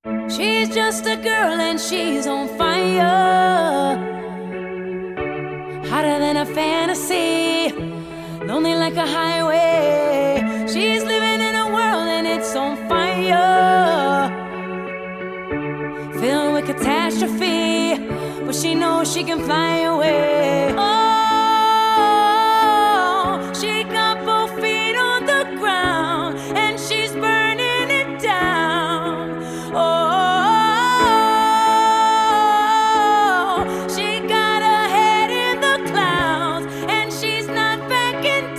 She's just a girl and she's on fire, hotter than a fantasy, lonely like a highway. She's living in a world and it's on fire, filled with catastrophe, but she knows she can fly away. Oh, she got both feet on the ground and she's burning it down. Oh, she got her head in the clouds and she's not backing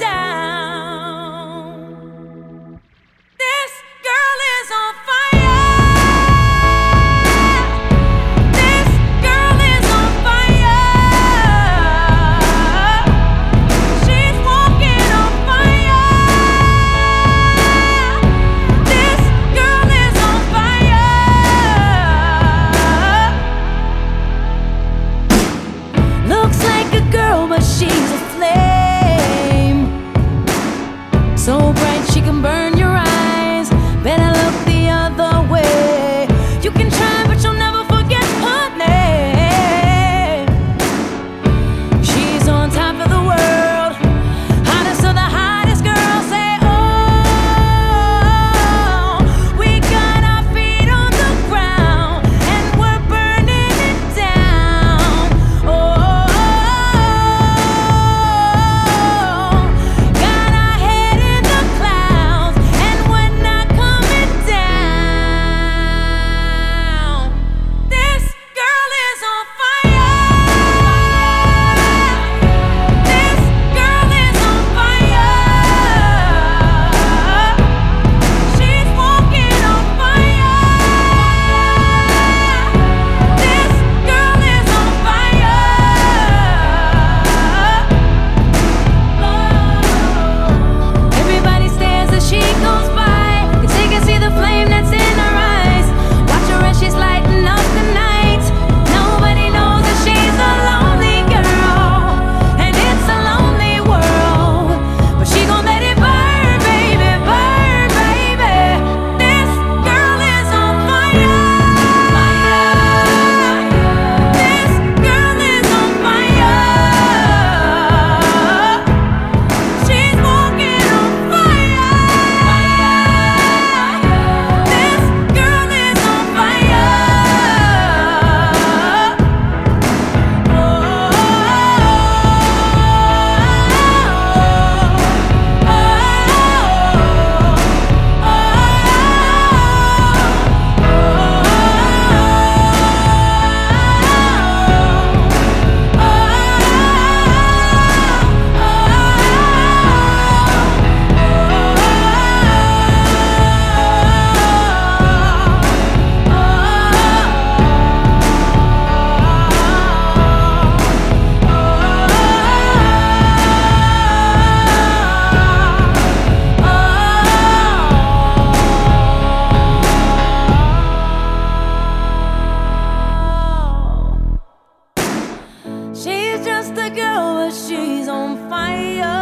down. This girl is on fire. This girl is on fire. She's walking on fire. This girl is on fire. Looks like a girl, but she's a flame, so bright she can burn your eyes. Better look the other way. You can try, but you'll never forget her name. She's on top of the world, hottest of the hottest girls. Say, oh, we got our feet on the ground and we're burning it down. Oh, got our head in the clouds and we're not coming down. This girl is on fire. This girl is on fire. She's walking on fire. This girl is on fire. Everybody stares as she goes by, 'cause they can see the flame that's in her eyes. Watch her as she's lighting up the night. Nobody knows that she's a lonely girl, and it's a lonely world. But she gon' let it burn, baby, burn, baby. This girl is on fire. This girl is on fire. She's walking on fire. This girl is on fire. She's just a girl, but she's on fire.